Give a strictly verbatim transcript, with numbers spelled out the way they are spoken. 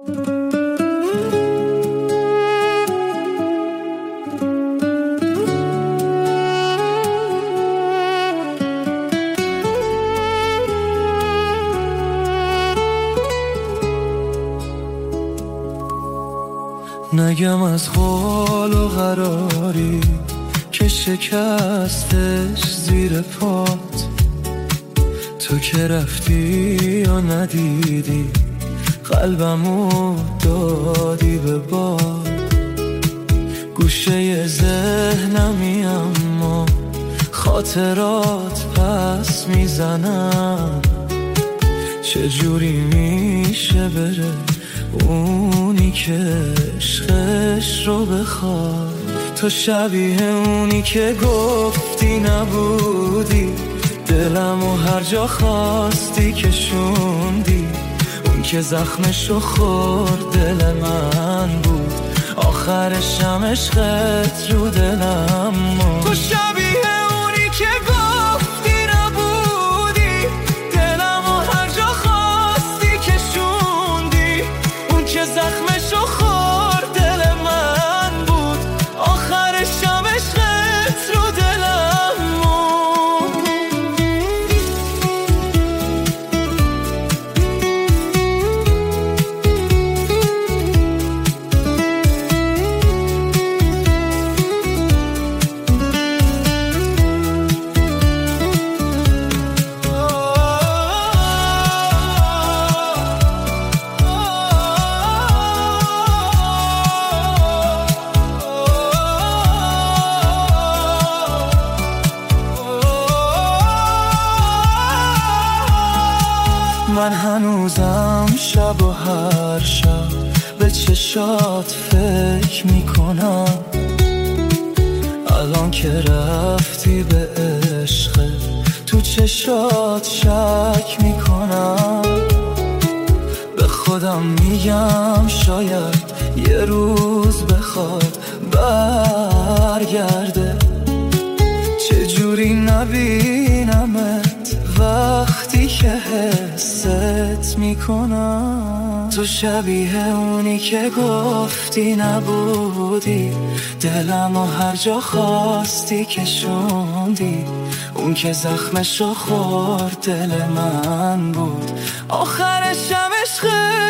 نگم از حال و قراری که شکستش زیر پات، تو که رفتی یا ندیدی قلبمو دادی به باد. گوشه ذهنمی اما خاطرات پس میزنم، چجوری میشه بره اونی که عشقش رو بخواد. تو شبیه اونی که گفتی نبودی، دلمو هر جا خواستی کشوندی، اون که زخمشو خورد دل من بود، آخرشم عشقت رو دلم موند. تو شبیه اونی که گفتی نبودی، دلمو هر جا خواستی کشوندی، اون که زخمشو خورد دل من بود، آخرشم عشقت رو دلم موند. من هنوزم شب و هر شب به چشات فکر میکنم، الان که رفتی به عشق تو چشات شک میکنم. به خودم میگم شاید یه روز بخواد برگرده، چجوری نبینمت وقتی که حست میکنم. تو شبیه اونی که گفتی نبودی، دلمو هر جا خواستی کشوندی، اون که زخمشو خورد دل من بود، آخرشم عشق